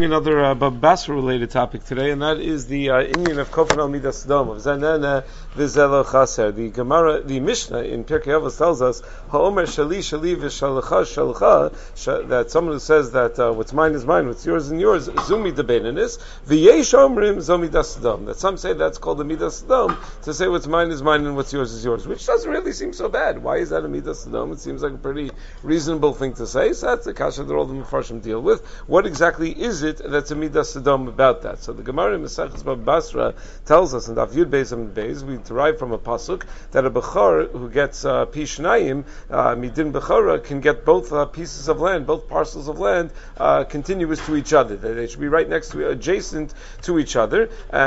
discussing another Baba Basra related topic today, and that is the Indian of Kofan al Midas Sodom of Zanena V'Zelo Chaser. The Gemara, the Mishnah in Pirkei Avos tells us Ha'omer Shali Shali V'Shalacha Shalacha, that someone who says that what's mine is mine, what's yours is yours, Zumi Debenanis V'Yesh Omrim Zomi Das Sodom. That some say that's called the Midas Sodom, to say what's mine is mine and what's yours is yours, which doesn't really seem so bad. Why is that a Midas Sodom? It seems like a pretty reasonable thing to say. So that's the kasha that all the Mefarshim deal with. What exactly is it that's a Midas Sodom about that? So the Gemara in Maseches Baba Basra tells us in Daf Yud Beis Amud Beis, we derive from a pasuk that a bechor who gets pi shnayim midin bechora can get both pieces of land, both parcels of land, continuous to each other. They should be right next to, adjacent to each other,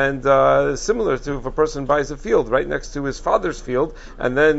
and similar to if a person buys a field right next to his father's field, and then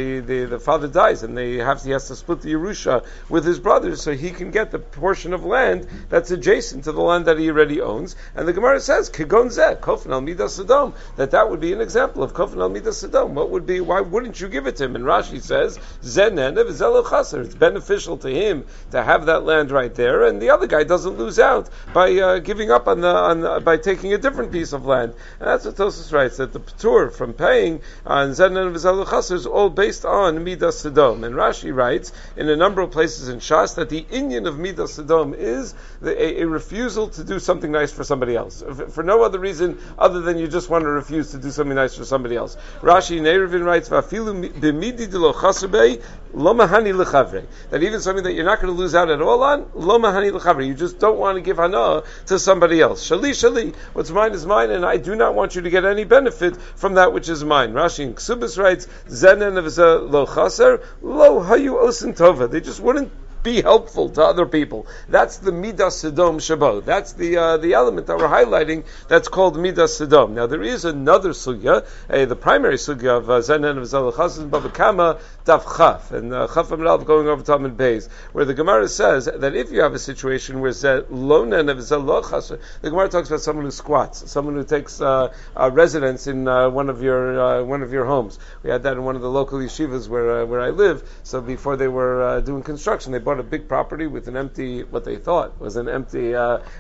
the father dies, and he has to split the Yerusha with his brothers, so he can get the portion of land that's adjacent to the land that he already owns. And the Gemara says, Kigon zeh, Kofan al Midas Sodom, that would be an example of Kofan al Midas Sodom. What would be, why wouldn't you give it to him? And Rashi says, Zenene v'zelo chaser. It's beneficial to him to have that land right there, and the other guy doesn't lose out by giving up by taking a different piece of land. And that's what Tosfos writes, that the P'tur from paying on Zenene v'zelo chaser is all based on Midas Sodom. And Rashi writes in a number of places in Shas that the Inyan of Midas Sodom is a refusal to do something nice for somebody else, for no other reason other than you just want to refuse to do something nice for somebody else. Rashi Neirvin writes, "Vafilu b'midi de lo chasabei lo mahani lechavre." That even something that you're not going to lose out at all on, lo mahani lechavre. You just don't want to give hana to somebody else. Shali shali, what's mine is mine, and I do not want you to get any benefit from that which is mine. Rashi in Ksubis writes, "Zenen of lo chaser lo hayu osin tova." They just wouldn't be helpful to other people. That's the Midas Sodom Shabo. That's the element that we're highlighting. That's called Midas Sodom. Now there is another sugya, the primary sugya of Zanen of Zalachas and Baba Kama Daf Chaf and Chaf Amrav going over Talmud Beis, where the Gemara says that if you have a situation where Lonen of Zalachas, the Gemara talks about someone who squats, someone who takes residence in one of your homes. We had that in one of the local yeshivas where I live. So before they were doing construction, they bought a big property with an empty, what they thought was an empty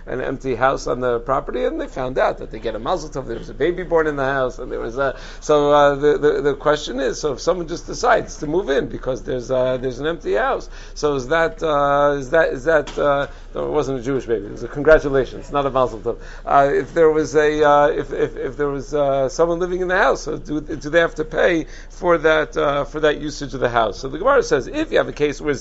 house on the property, and they found out that they get a mazel tov. There was a baby born in the house, and there was the question is, so if someone just decides to move in because there's an empty house, so is that no, it wasn't a Jewish baby. It was a congratulations, not a mazel tov. If there was if there was someone living in the house, so do they have to pay for that usage of the house? So the Gemara says, if you have a case where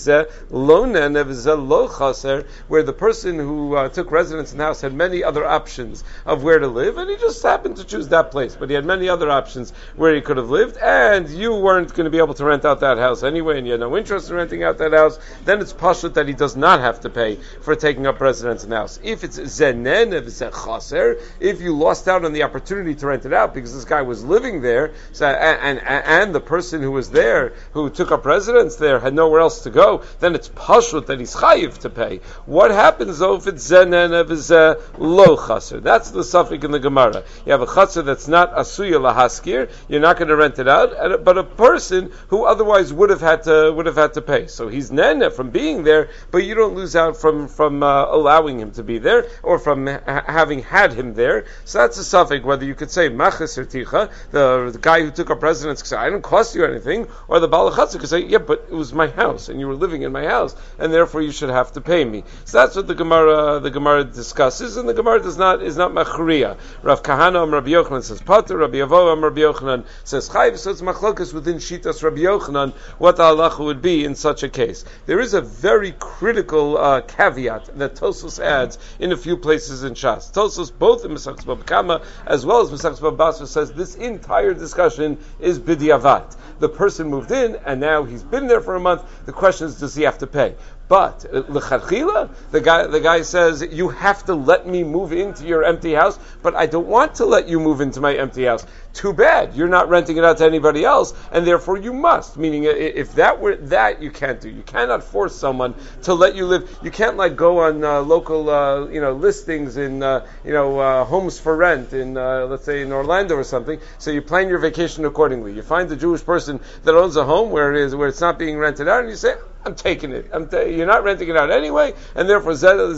where the person who took residence in the house had many other options of where to live, and he just happened to choose that place, but he had many other options where he could have lived, and you weren't going to be able to rent out that house anyway, and you had no interest in renting out that house, then it's pashut that he does not have to pay for taking up residence in the house. If it's zenen, if it's chaser, if you lost out on the opportunity to rent it out because this guy was living there, so, and the person who was there, who took up residence there, had nowhere else to go, then it's pashut that he's chayiv to pay. What happens though if it's zenen of lo chaser? That's the suffix in the Gemara. You have a chaser that's not asuya lahaskir, you're not going to rent it out, but a person who otherwise would have had to pay. So he's nene from being there, but you don't lose out from allowing him to be there or from having had him there. So that's a suffix. Whether you could say machas ticha, the guy who took up residence could say I didn't cost you anything, or the balachatzer could say yeah, but it was my house and you were living in my house, and therefore you should have to pay me. So that's what the Gemara discusses, and the Gemara is not machriya. Rav Kahana Rabbi Yochanan says pater, Rabbi Avoam Rabbi Yochanan says chayv. So it's machlokas within shitas Rabbi Yochanan what the halacha would be in such a case. There is a very critical caveat that Tosfos adds in a few places in Shas. Tosfos, both in Maseches Baba Kama as well as Maseches Baba Basra, says this entire discussion is b'diavat. The person moved in, and now he's been there for a month. The question is, does he have to pay? But l'chadchila, the guy says, you have to let me move into your empty house, but I don't want to let you move into my empty house. too bad. You're not renting it out to anybody else, and therefore you must. Meaning, if that were that, you can't do. You cannot force someone to let you live. You can't go on local, listings in, homes for rent in, let's say in Orlando or something. So you plan your vacation accordingly. You find a Jewish person that owns a home where it's not being rented out, and you say, I'm taking it. You're not renting it out anyway, and therefore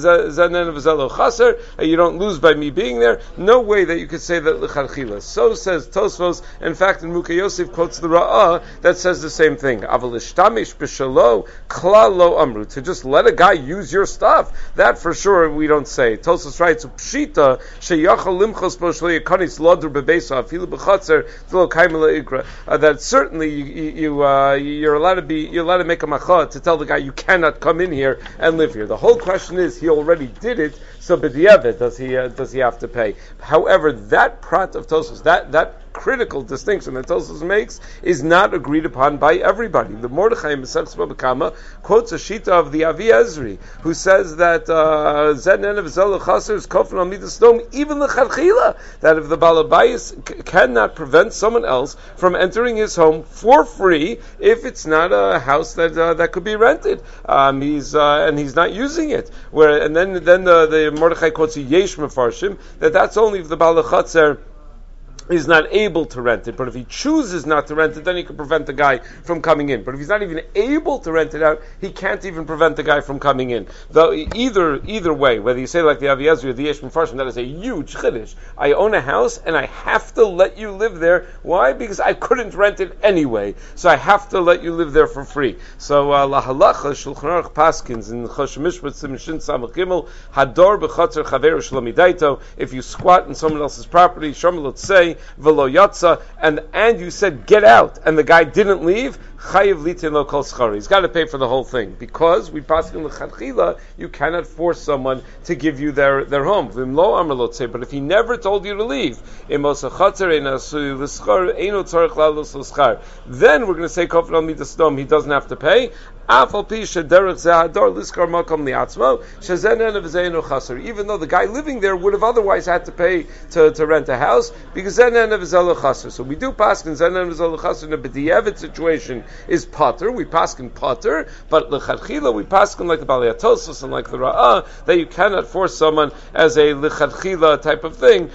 you don't lose by me being there. No way that you could say that l'chadchila. So says Tosfos. In fact, in Mukha Yosef quotes the Ra'ah that says the same thing. Aval ishtamish b'shalo klal lo amru. To just let a guy use your stuff, that for sure we don't say. Tosfos writes, Pshita sheyachal limchos bo shlo yekanis lodr bebeisa afilu b'chatzer v'lo kaimela ikra. That certainly you're allowed to make a machah to tell the guy you cannot come in here and live here. The whole question is he already did it, so b'diavad does he have to pay? However, that prat of Tosfos, that critical distinction that Tosfos makes is not agreed upon by everybody. The Mordechai in Masechtas Bava Kama quotes a shita of the Avi Ezri, who says that Zed Nenev Zel Chaser is Kofan Al Midas Dom, even l'chadchila, that if the Balabayis cannot prevent someone else from entering his home for free, if it's not a house that could be rented, and he's not using it. And then the Mordechai quotes a Yesh Mefarshim that's only if the Balachatzer is not able to rent it, but if he chooses not to rent it, then he can prevent the guy from coming in. But if he's not even able to rent it out, he can't even prevent the guy from coming in. Though either way, whether you say like the Avi Ezri or the Yesh Mefarshim, that is a huge chiddush. I own a house and I have to let you live there. Why? Because I couldn't rent it anyway, so I have to let you live there for free. So la halacha Shulchan Aruch paskins in Choshen Mishpat Simshin Samach Gimel Hador b'Chatzer Chaveru Shlomidaito. If you squat in someone else's property, Shomer say v'lo yatsa, and you said get out, and the guy didn't leave, chayiv litin lo kol schari. He's got to pay for the whole thing, because we pass in l'chadchila, you cannot force someone to give you their home. V'im lo amar lo tzei, but if he never told you to leave, imos hachatzer ein asui l'schar eino tzarich lalos l'schar, then we're going to say kofar al midas dom, he doesn't have to pay. Even though the guy living there would have otherwise had to pay to rent a house, because so we do paskin zenen v'zel chaser in a b'diavad situation is potter. We paskin potter, but l'chadchila we paskin like the Balei Tosfos and like the Ra'ah that you cannot force someone as a l'chadchila type of thing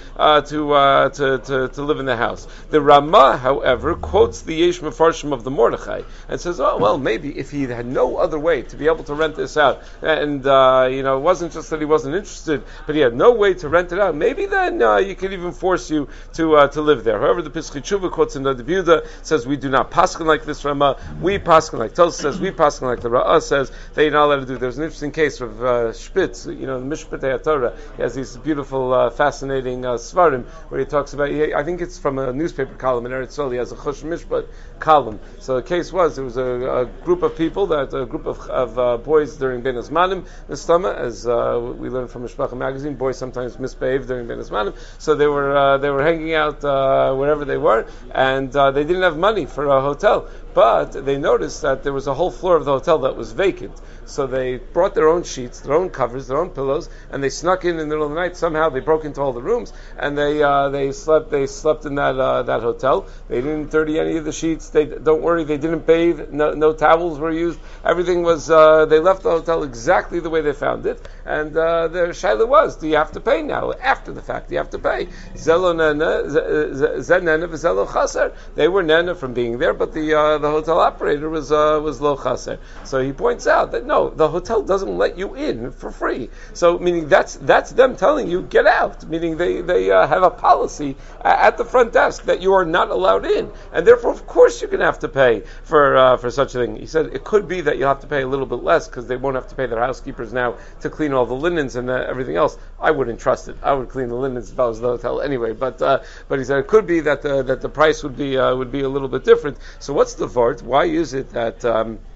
to live in the house. The Ramah, however, quotes the Yesh Mefarshim of the Mordechai and says, oh well, maybe if he had no other way to be able to rent this out, and it wasn't just that he wasn't interested, but he had no way to rent it out, maybe then you could even force you to live there. However, the Pischei Tshuva quotes in the Yehuda says we do not paskin like this Ramah, we paskin like Tosfos says, we paskin like the Ra'ah says, that you're not allowed to do. There's an interesting case of Spitz, the Mishpatei HaTorah. He has these beautiful, fascinating svarim where he talks about, I think it's from a newspaper column in Eretz Yisrael, he has a Chosh Mishpat column. So the case was, there was a group of people, a group of boys during Ben Azmanim, Nistama, as we learned from Mishpacha magazine, boys sometimes misbehave during Ben Azmanim, so they were hanging out wherever they were, and they didn't have money for a hotel, but they noticed that there was a whole floor of the hotel that was vacant. So they brought their own sheets, their own covers, their own pillows, and they snuck in the middle of the night. Somehow they broke into all the rooms, and they slept in that hotel. They didn't dirty any of the sheets. Don't worry, they didn't bathe. No towels were used. Everything was. They left the hotel exactly the way they found it. And the shaila was, do you have to pay now? After the fact, you have to pay. Zelo nena, zenena v'zelo chaser. They were nena from being there, but the hotel operator was lo chaser. So he points out that no, the hotel doesn't let you in for free. So meaning that's them telling you get out. Meaning they have a policy at the front desk that you are not allowed in, and therefore of course you're going to have to pay for such a thing. He said it could be that you'll have to pay a little bit less because they won't have to pay their housekeepers now to clean all the linens and everything else. I wouldn't trust it. I would clean the linens if I was the hotel anyway. But he said it could be that the price would be a little bit different. So what's the vart? Why is it that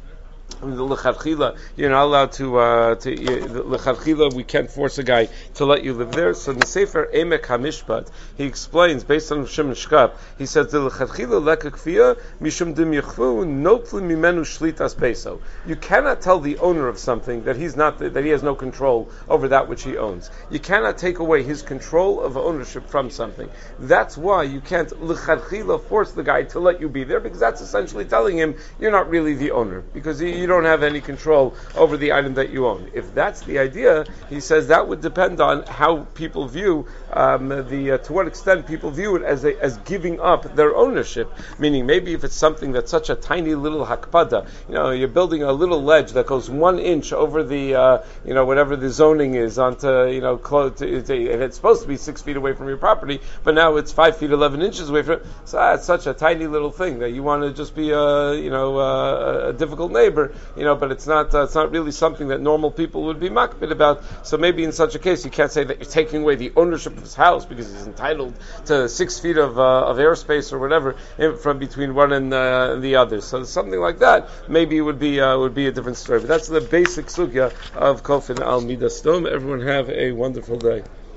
L'chadchila, you're not allowed to l'chadchila, we can't force a guy to let you live there. So in the Sefer Emek HaMishpat, he explains, based on Shimon Shkap, he says, l'chadchila leka kfiyah, mishum dim yichvu, notli mimenu shlitas peso. You cannot tell the owner of something that he has no control over that which he owns. You cannot take away his control of ownership from something. That's why you can't l'chadchila force the guy to let you be there, because that's essentially telling him you're not really the owner, because you don't have any control over the item that you own. If that's the idea, he says that would depend on how people view to what extent people view it as giving up their ownership. Meaning, maybe if it's something that's such a tiny little hakpada, you're building a little ledge that goes 1 inch over the whatever the zoning is onto and it's supposed to be 6 feet away from your property, but now it's 5 feet 11 inches away from it. So that's such a tiny little thing that you want to just be a difficult neighbor. But it's not really something that normal people would be makbid about. So maybe in such a case, you can't say that you're taking away the ownership of his house because he's entitled to 6 feet of airspace or whatever from between one and the other. So something like that, maybe it would be a different story. But that's the basic sugya of Kofin al Midas Dom. Everyone have a wonderful day.